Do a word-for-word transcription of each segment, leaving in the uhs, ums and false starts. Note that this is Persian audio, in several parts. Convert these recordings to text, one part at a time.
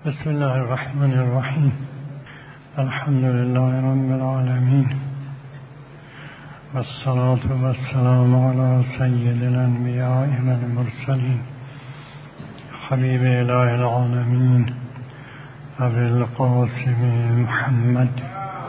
بسم الله الرحمن الرحیم. الحمد لله رب العالمین والصلاة والسلام على سید الانبیاء والمرسلین حبیب اله العالمین ابی القاسم محمد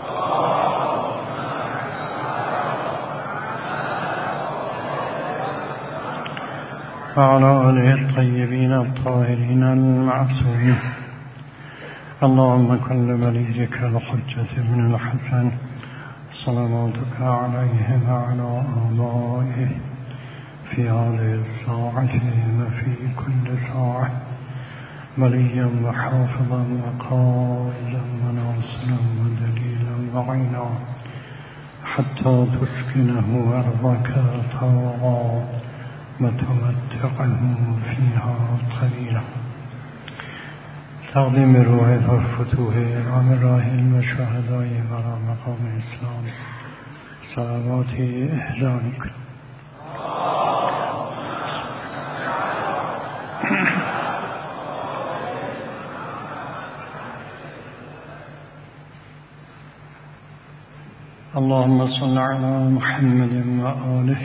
وعلى آله الطيبين الطاهرين المعصومين. اللهم كن لوليك الحجة بن الحسن صلواتك عليه وعلى آبائه في هذه الساعة وفي كل ساعة وليا وحافظا وقائدا وناصرا ودليلا وعينا حتى تسكنه أرضك طوعا وتمتعه فيها قليلا. تقدیم روح پرفتوح امام راحل و شهدای برا مقام اسلام صلواتی اهدا می‌کنم. اللهم صل على محمد وآله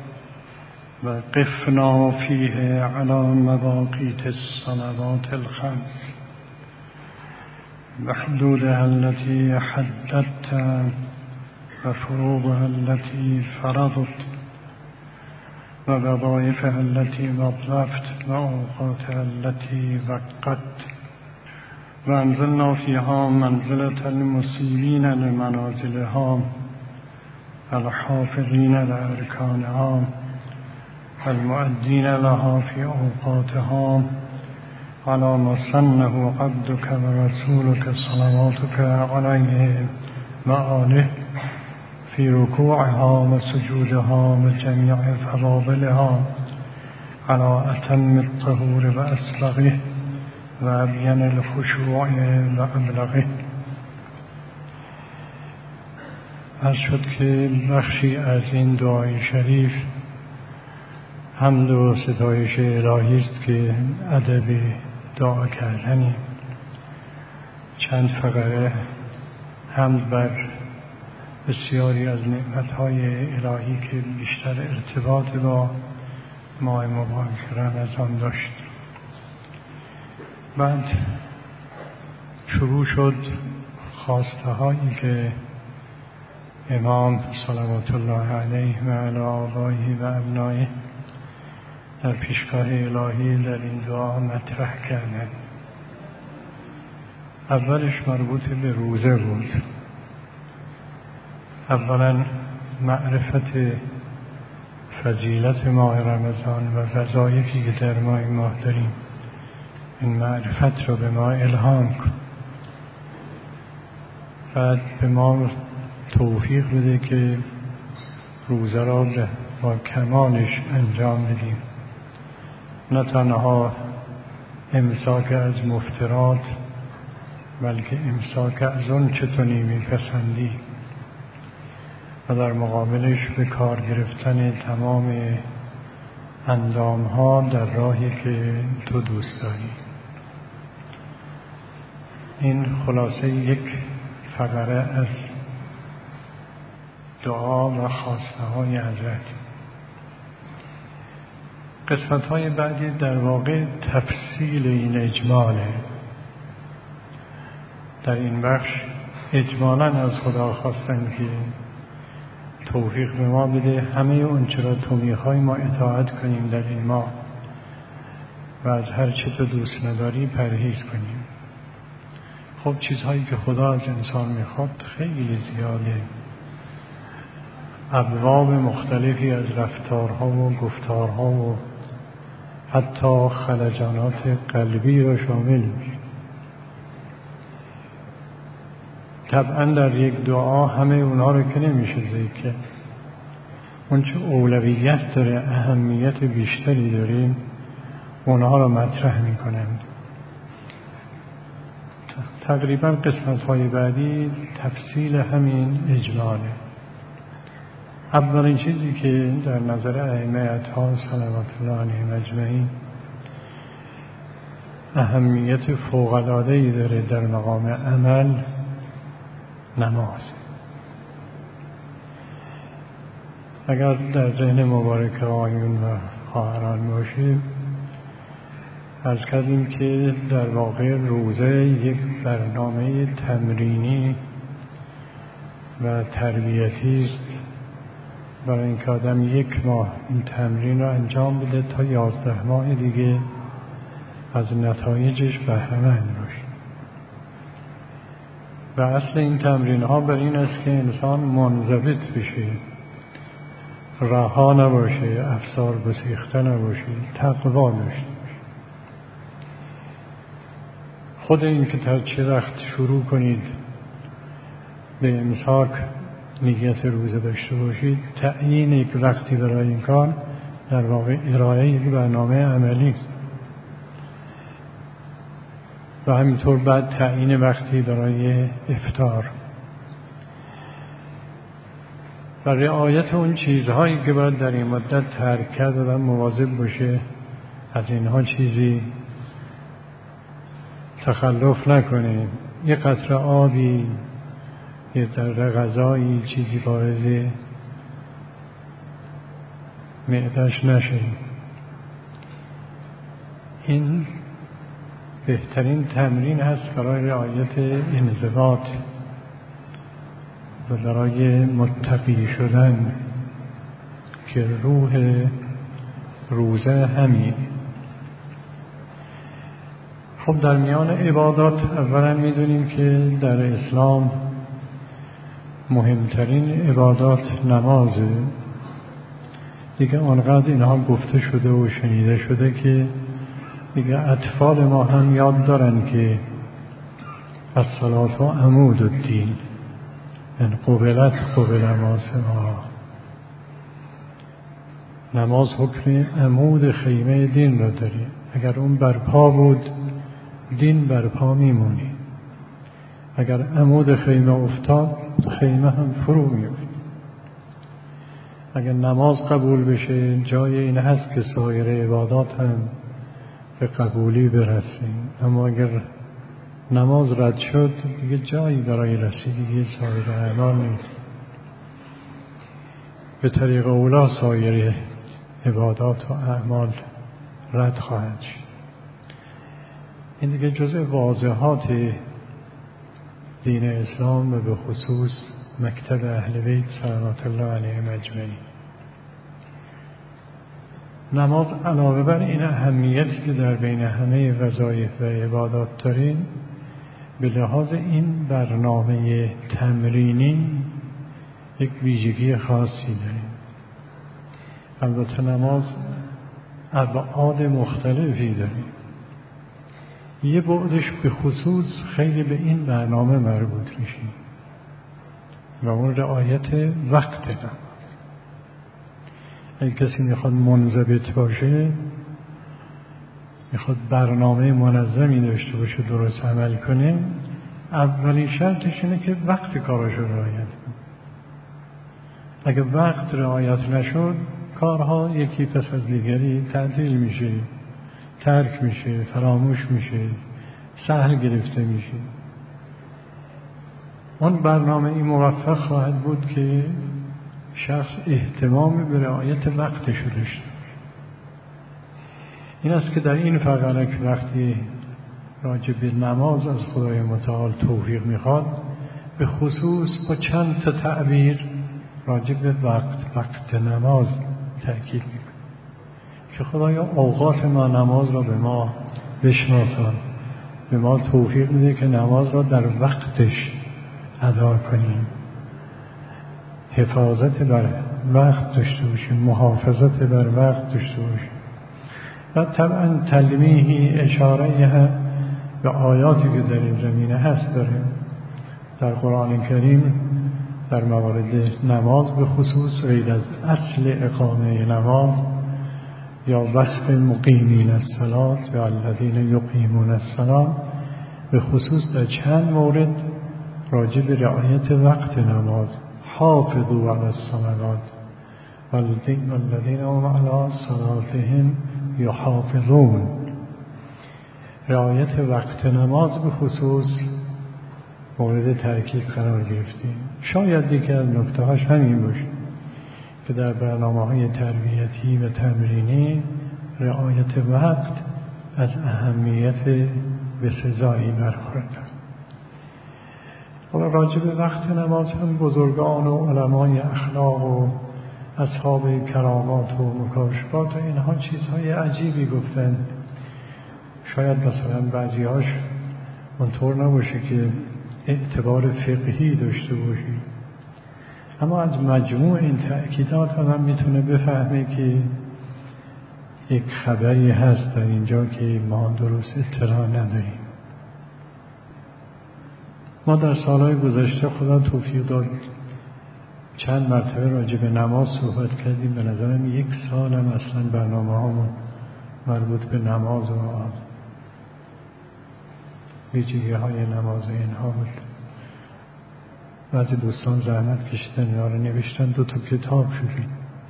وقفنا فيه على مواقيت الصلوات الخمس بحدودها التي حددت وفروضها التي فرضت ووظائفها التي وظفت وأوقاتها التي وقت، وأنزلنا فيها منزلة المسيئين لمنازلها الحافظين لأركانها المؤدين لها في أوقاتها على ما سنه عبدك ورسولك صلواتك عليه وآله في ركوعها وسجودها وجميع فضائلها على أتم الطهور وأسبغه وأبين الخشوع وأبلغه. عرض شد که بخشی از این دعای شریف حمد و ستایش الهی است که ادب دعا کردنی. چند فقره حمد بر بسیاری از نعمتهای الهی که بیشتر ارتباط با ماه مبارک رمضان داشت. بعد شروع شد خواسته هایی که امام صلوات الله علیه و علی آبائه و ابنائه در پیشگاه الهی در این دعا مطرح کردن. اولش مربوط به روزه بود. اولا معرفت فضیلت ماه رمضان و وظایفی که در ماه ماه داریم، این معرفت رو به ما الهام کن. بعد به ما توفیق بده که روزه را با کمالش انجام بدیم، نه تنها امساک از مفترات بلکه امساک از اون چه تو میپسندی و در مقابلش به کار گرفتن تمام اندام ها در راهی که تو دوست داری. این خلاصه یک فقره از دعا و خواسته های حضرت. قسمت های بعدی در واقع تفصیل این اجماله. در این بخش اجمالاً از خدا خواستن که توفیق به ما بده همه اون چرا تو میخوای ما اطاعت کنیم در این ماه و از هر چه تو دوست نداری پرهیز کنیم. خب چیزهایی که خدا از انسان میخواد خیلی زیاده، ابواب مختلفی از رفتارها و گفتارها و حتی خلجانات قلبی را شامل میشه. طبعا در یک دعا همه اونها رو که نمیشه ذکر کرد. اون چه اولویت داره، اهمیت بیشتری داریم، اونها رو مطرح میکنند. تقریبا قسمت های بعدی تفصیل همین اجماله. اولین چیزی که در نظر ائمه اطهار صلوات الله علیهم اجمعین اهمیت فوق‌العاده‌ای داره در مقام عمل نماز. اگر در ذهن مبارک آقایون و خواهران باشه، عرض کردیم که در واقع روزه یک برنامه تمرینی و تربیتی است برای اینکه آدم یک ماه این تمرین رو انجام بده تا یازده ماه دیگه از نتایجش بهره‌مند باشه. و اصل این تمرین ها بر این است که انسان منضبط بشه، رها نباشه، افسار گسیخته نباشه، تقوا داشته باشه. خود این که تا چه وقت شروع کنید به امساک نیت روزه داشته باشید، تعیین یک وقتی برای این کار در واقع ارائه یک برنامه عملی است. و همینطور بعد تعیین وقتی برای افطار و رعایت اون چیزهایی که باید در این مدت ترک کرد و مواظب باشه از اینها چیزی تخلف نکنه. یه قطره آبی، یه ذره غذایی، چیزی وارد معده‌اش نشه. این بهترین تمرین هست برای رعایت انضباط و برای متقی شدن که روح روزه همین. خب در میان عبادات اولا میدونیم که در اسلام مهمترین عبادات نمازه. دیگه آنقدر اینها گفته شده و شنیده شده که دیگه اطفال ما هم یاد دارن که الصلاة عمود الدین، ان قبلت قبل ما سواها. نماز حکم عمود خیمه دین را داره. اگر اون برپا بود دین برپا میمونی، اگر عمود خیمه افتاد خیمه هم فرو میفت. اگر نماز قبول بشه جای این هست که سایر عبادات هم به قبولی برسیم، اما اگر نماز رد شد دیگه جایی برای رسیدگی سایر اعمال نیست. به طریق اولا سایر عبادات و اعمال رد خواهد شد. این دیگه جزء واضحات دین اسلام و به خصوص مکتب اهل بیت صلوات الله علیهم اجمعین. نماز علاوه بر این اهمیتی که در بین همه وظایف و عبادات داریم، به لحاظ این برنامه تمرینی یک ویژگی خاصی داریم. البته نماز ابعاد مختلفی داریم. یه بعدش به خصوص خیلی به این برنامه مربوط میشه و اون رعایت وقت نماز. اگه کسی میخواد منضبط باشه، میخواد برنامه منظمی داشته باشه، درست عمل کنه، اولین شرطش اینه که وقت کاراشو رعایت کنه. اگه وقت رعایت نشد کارها یکی پس از دیگری تعطیل میشه، ترک میشه، فراموش میشه، سهل گرفته میشه. اون برنامه این موفق خواهد بود که شخص اهتمام به رعایت وقتش رو داشته. این است که در این فقره که وقتی راجع به نماز از خدای متعال توفیق میخواد، به خصوص با چند تا تعبیر راجع به وقت وقت نماز تأکید میکنه که خدایا اوقات ما نماز را به ما بشناسان، به ما توفیق میده که نماز را در وقتش ادا کنیم، حفاظت بر وقت داشته باشیم، محافظت بر وقت داشته باشیم. و طبعا تلمیحی اشاره هم به آیاتی که در این زمینه هست داره در قرآن کریم در موارد نماز، به خصوص غیر از اصل اقامه نماز یا وصف مقیمین الصلاة و الذین یقیمون الصلاة، به خصوص در چند مورد راجع به رعایت وقت نماز، حافظوا علی الصلوات والذین هم علی صلاتهم یحافظون. رعایت وقت نماز به خصوص مورد تاکید قرار گرفتیم. شاید یکی از نکته هاش همین باشه که در برنامه‌های تربیتی و تمرینی رعایت وقت از اهمیت بسزایی برخوردار. حالا راجع به وقت نماز هم بزرگان و علمای اخلاق و اصحاب کرامات و مکاشفات و اینها چیزهای عجیبی گفتن. شاید مثلا بعضی‌هاش اونطور نباشه که اعتبار فقهی داشته باشی، اما از مجموع این تأکیدات آدم میتونه بفهمه که یک خبری هست در اینجا که ما درست اطلاع نداریم. ما در سالهای گذشته خدا توفیق داد چند مرتبه راجع به نماز صحبت کردیم. به نظرم یک سال هم اصلا برنامه هامون مربوط به نماز و ویژگی های نماز اینها بود. بعضی دوستان زحمت کشیدن اینا رو نوشتن، دو تا کتاب شدیم.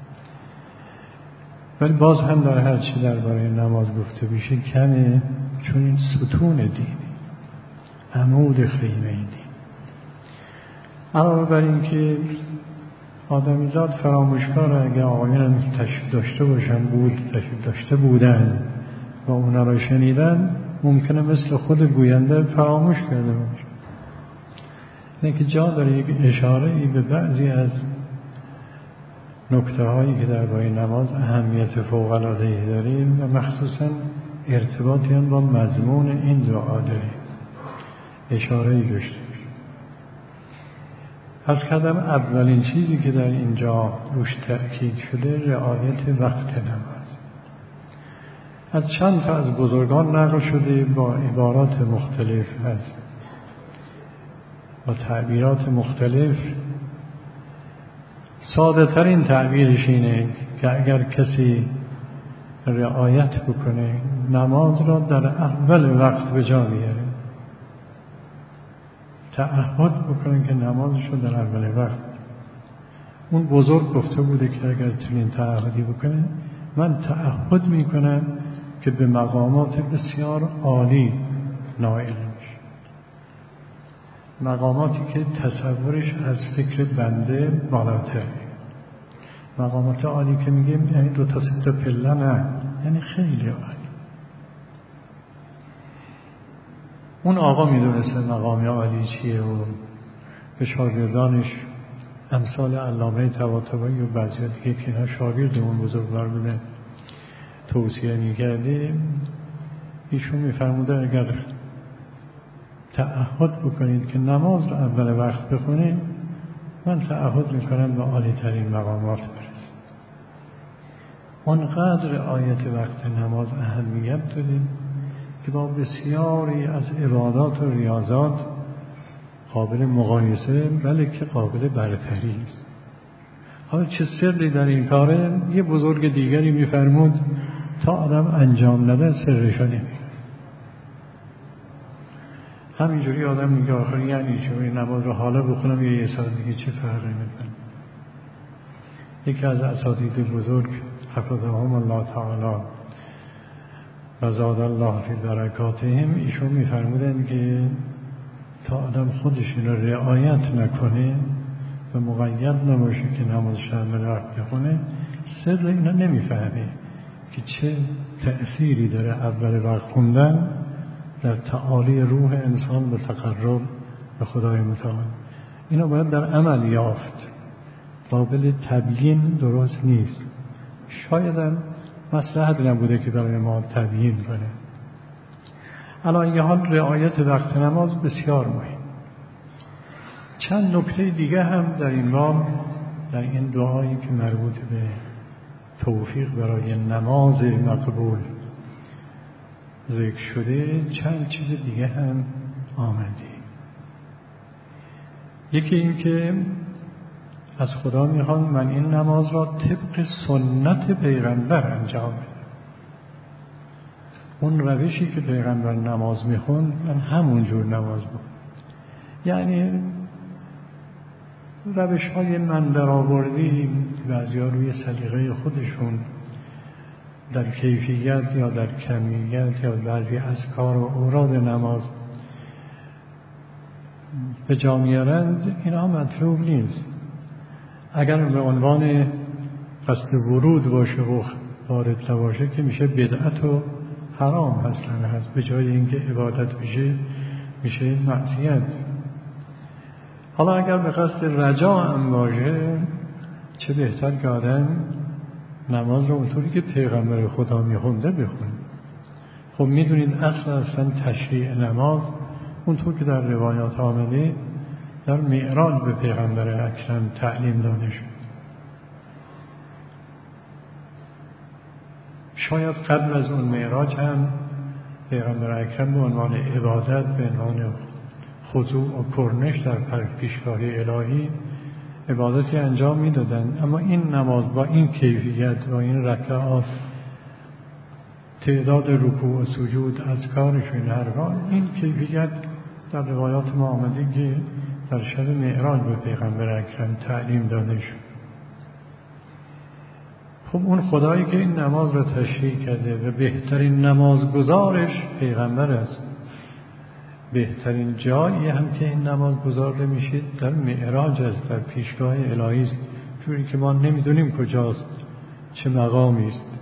ولی باز هم در هر چی درباره نماز گفته بشه کمه، چون این ستون دینی، عمود خیمه دین. علاوه بر این که آدمیزاد فراموشکار، اگه آقایان تشریف داشته باشن بود تشریف داشته بودن و اونا رو شنیدن، ممکنه مثل خود گوینده فراموش کرده باشه. اینه که جا داره یک اشاره ای به بعضی از نکته هایی که درباره نماز اهمیت فوق العاده ای داریم و مخصوصا ارتباطی هم با مضمون این دعا داریم، اشاره ای داشته. از کردم اولین چیزی که در اینجا روش تأکید شده رعایت وقت نماز. از چند تا از بزرگان نقل شده با عبارات مختلف هست، با تعبیرات مختلف. ساده ترین تعبیرش اینه که اگر کسی رعایت بکنه نماز را در اول وقت به جا بیاره، تعهد بکنه که نمازش رو در اول وقت. اون بزرگ گفته بوده که اگر چنین تعهدی بکنه، من تعهد میکنم که به مقامات بسیار عالی نائل میشه، مقاماتی که تصورش از فکر بنده بالاتره. مقامات عالی که میگیم یعنی دو تا سه تا پله نه، یعنی خیلی عالی. اون آقا میدونسته مقام عالی چیه و به شاگردانش امثال علامه طباطبایی و بعضی دیگه که اینا شاگرد اون بزرگوار بودن توصیه میکرده، ایشون میفرموده اگر تعهد بکنید که نماز رو اول وقت بخونید، من تعهد میکنم به عالی ترین مقامات برسید. اونقدر آیت وقت نماز اهمیت داده که با بسیاری از عبادات و ریاضات قابل مقایسه، بله که قابل برتری است. حالا چه سری در این کاره؟ یه بزرگ دیگری میفرمود تا آدم انجام نده سرش رو نمیگه. همینجوری آدم میگه آخر یعنی چه این نماز رو حالا بخونم یا یه ساعت دیگه چه فرقی میکنه؟ یکی از اساتید بزرگ حفظهم الله تعالی و زاد الله فی برکاتهم، ایشون میفرمودن که تا آدم خودش این رو رعایت نکنه و مقید نباشه که نمازش اول وقت بخونه، سر اینا نمیفهمه که چه تأثیری داره اول وقت خوندن در تعالی روح انسان به تقرب به خدای متعال. اینو باید در عمل یافت، قابل تبیین درست نیست. شاید هم مصلحت نبوده که برای ما تبیین کنه. الان یه حال رعایت وقت نماز بسیار مهم. چند نکته دیگه هم در این باب، در این دعایی که مربوط به توفیق برای نماز مقبول ذکر شده، چند چیز دیگه هم آمده. یکی این که از خدا میخوان من این نماز را طبق سنت پیغمبر انجام بدم. اون روشی که پیغمبر نماز میخوند من همون جور نماز بخونم. یعنی روش های من در آوردی بعضی ها روی سلیقه خودشون در کیفیت یا در کمیت یا بعضی اذکار و اوراد نماز به جا میارند، اینا مطلوب نیست. اگر به عنوان قصد ورود باشه و وارد باشه که میشه بدعت و حرام هستن هست، به جای اینکه عبادت بشه میشه معصیت. حالا اگر به قصد رجا هم باشه، چه بهتر که آدم نماز رو اونطوری که پیغمبر خدا میخونده بخونه. خب میدونید اصل اصلا تشریع نماز اونطور که در روایات آمده در معراج به پیغمبر اکرم تعلیم داده شد. شاید قبل از اون معراج هم پیغمبر اکرم به عنوان عبادت، به عنوان خضوع و کرنش در پیشگاه الهی عبادتی انجام میدادن، اما این نماز با این کیفیت و این رکعات، تعداد رکوع و سجود، اذکارشون هرگاه، این کیفیت در روایات ما آمده که در شب معراج به پیغمبر اکرم تعلیم داده شد. خب اون خدایی که این نماز را تشریع کرده و بهترین نمازگزارش پیغمبر است، بهترین جایی هم که این نماز گزارده میشه در معراج است، در پیشگاه الهی است، جوری که ما نمیدونیم کجاست، چه مقامی است.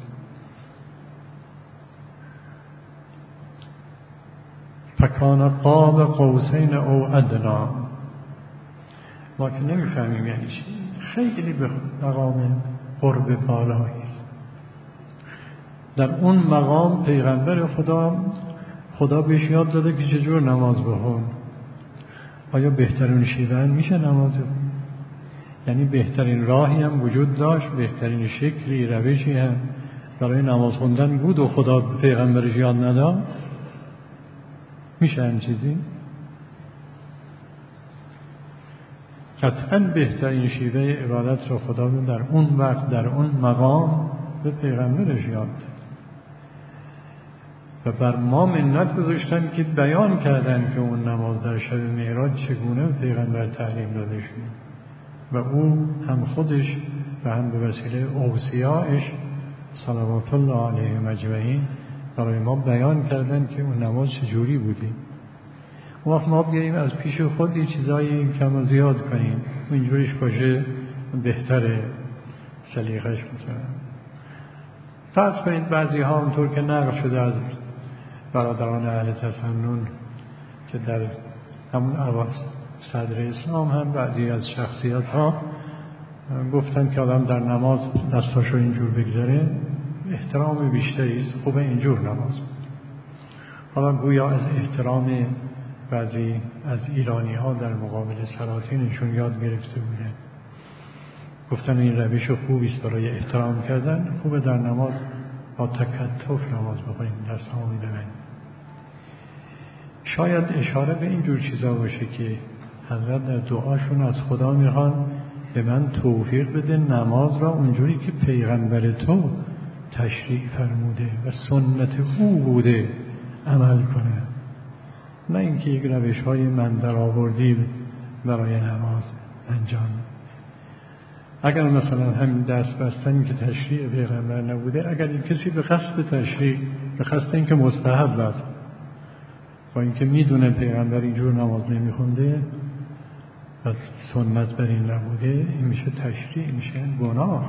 فکان قاب قوسین او ادنا، ما که نمیفهمیم یعنی چی، خیلی به مقام قرب بالایی است. در اون مقام پیغمبر خدا خدا بهش یاد داده که چجور نماز بخون. آیا بهترین شیوه میشه نماز بخون؟ یعنی بهترین راهی هم وجود داشت، بهترین شکلی، روشی هم برای نماز خوندن بود و خدا پیغمبرش یاد نداد؟ میشه هم چیزی؟ قطعا بهترین شیوه عبادت رو خدا در اون وقت در اون مقام به پیغمبرش یاد داد و بر ما منت گذاشتن که بیان کردن که اون نماز در شب معراج چگونه پیغمبر تعلیم داده شد و او هم خودش و هم به وسیله اوصیاءش صلوات الله علیهم اجمعین برای ما بیان کردن که اون نماز چجوری بودی. اون وقت ما بیاییم از پیش خود یه چیزایی کم و زیاد کنیم، اینجوریش باشه بهتره، سلیقش مثلا. فرض کنید بعضی ها اونطور که نقل شده از برادران اهل تسنن که در همون اواخر صدر اسلام هم بعضی از شخصیت ها گفتن که آدم در نماز دستاشو اینجور بگذاره احترام بیشتری است، خوبه اینجور نماز. حالا گویا از احترام بعضی از ایرانی ها در مقابل سلاطینشون یاد گرفته بودن، گفتن این روش خوبی است برای احترام کردن، خوبه در نماز با تکتف نماز بخونیم، دست ها میدن. شاید اشاره به این جور چیزا باشه که حضرت در دعاشون از خدا میخوان به من توفیق بده نماز را اونجوری که پیغمبر تو تشریع فرموده و سنت او بوده عمل کنه، نه اینکه یک روش های من در آوردی برای نماز انجام. اگر مثلا همین دست بستن که تشریع پیغمبر نبوده، اگر این کسی به قصد تشریع، به قصد اینکه مستحب است، با اینکه میدونه پیغمبر اینجور نماز نمیخونده و سنت بر این نبوده، این میشه تشریع، میشه گناه.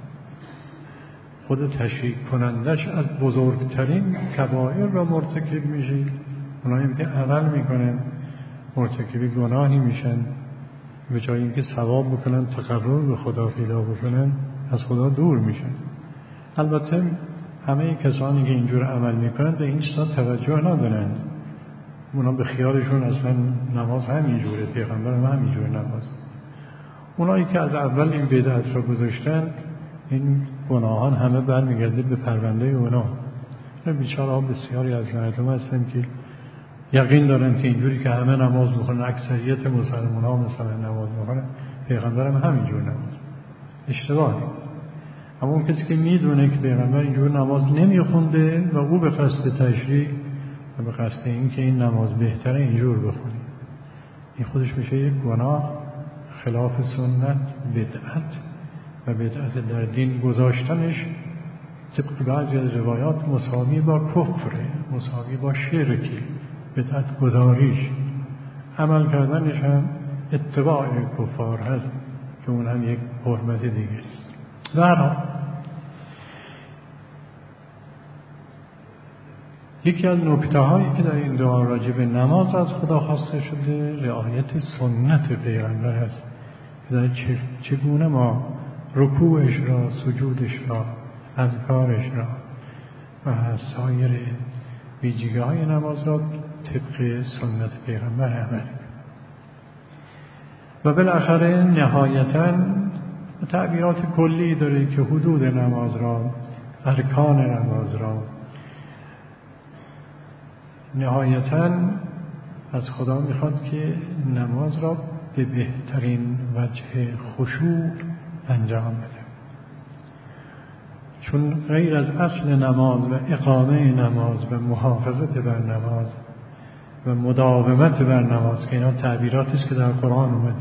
خود تشریع کنندش از بزرگترین کبائر را مرتکب میشه. اونایی که عمل میکنن مرتکب گناهی میشن، به جای اینکه ثواب بکنن، تقرب به خدا پیدا بکنن، از خدا دور میشن. البته همه کسانی که اینجور عمل میکنن به این چیزا توجه ندارن، اونا به خیالشون اصلا نماز همینجوره، پیغمبر هم همینجور نماز. اونایی که از اول این بدعت را گذاشتن، این گناهان همه برمیگرده به پرونده اونا. بیچاره ها بسیاری از مردم هستن که یقین دارن که اینجوری که همه نماز میخونن، اکثریت مسلمان ها مثلا نماز میخونن، پیغمبر هم همینجور نماز. اشتباهی. اما اون کسی که میدونه که پیغمبر اینجور نماز نمیخونده و او به قصد تشریع و به قصد این که این نماز بهتره اینجور بخونه، این خودش میشه یک گناه، خلاف سنت، بدعت. و بدعت در دین گذاشتنش طبق بعضی از روایات مساوی با کفره، مساوی با شرک، بدعت گذاریش. عمل کردنش هم اتباع کفار هست که اون هم یک حرمت دیگه است. در یکی از نکته هایی که در این دعا راجع به نماز از خدا خواسته شده رعایت سنت پیغمبر است. در چگونه ما رکوعش را، سجودش را، اذکارش را و سایر ویژگی های نماز را طبق سنت پیغمبر عمل. و بالاخره نهایتاً تعبیرات کلی داره که حدود نماز را، ارکان نماز را، نهایتاً از خدا میخواد که نماز را به بهترین وجه خشوع انجام بده. چون غیر از اصل نماز و اقامه نماز و محافظت بر نماز و مداومت بر نماز که اینا تعبیراتی است که در قرآن اومده،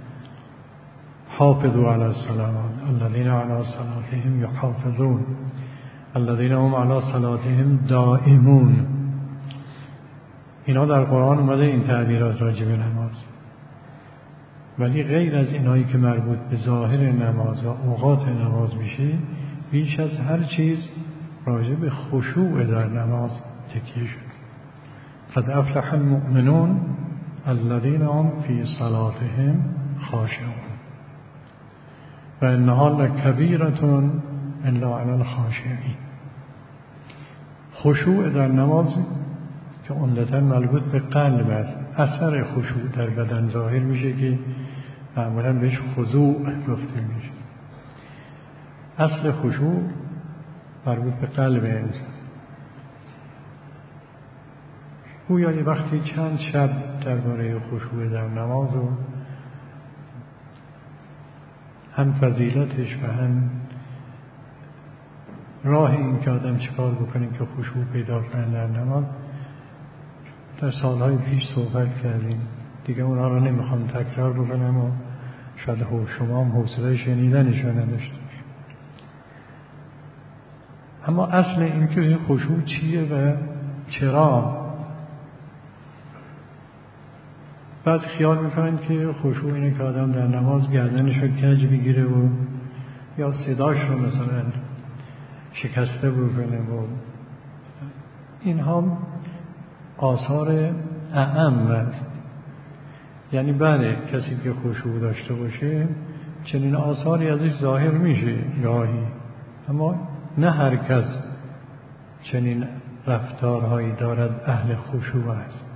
حافظوا علی الصلوات الذین علی صلاتهم یحافظون الذین هم علی صلاتهم دائمون، اینا در قرآن اومده این تعبیرات راجع به نماز. ولی غیر از اینایی که مربوط به ظاهر نماز و اوقات نماز میشه، بیش از هر چیز راجع به خشوع در نماز تکیه شد. قد افلح المؤمنون الذین هم فی صلاتهم خاشعون و انها لکبیرة الا علی الخاشعین. خشوع در نماز که عمدتاً مربوط به قلب است، اثر خشوع در بدن ظاهر میشه که معمولاً بهش خضوع گفته میشه. اصل خشوع مربوط به قلب انسان. گویا یه وقتی چند شب درباره خشوع در نماز و هم فضیلتش و هم راه این که آدم چیکار بکنه که خشوع پیدا کنه در نماز در سالهای پیش صحبت کردیم دیگه، اونا رو نمیخوام تکرار بکنم و شاید شما هم حوصله شنیدنش نداشته. اما اصل این که خشوع چیه و چرا؟ بعد خیال میکنن که خشوع اینه که آدم در نماز گردنش رو کج بگیره و یا صداش رو مثلا شکسته بکنه و اینها آثار اعم است. یعنی بله کسی که خشوع داشته باشه چنین آثاری ازش ظاهر میشه گاهی، اما نه هر کس چنین رفتارهایی دارد اهل خشوع است.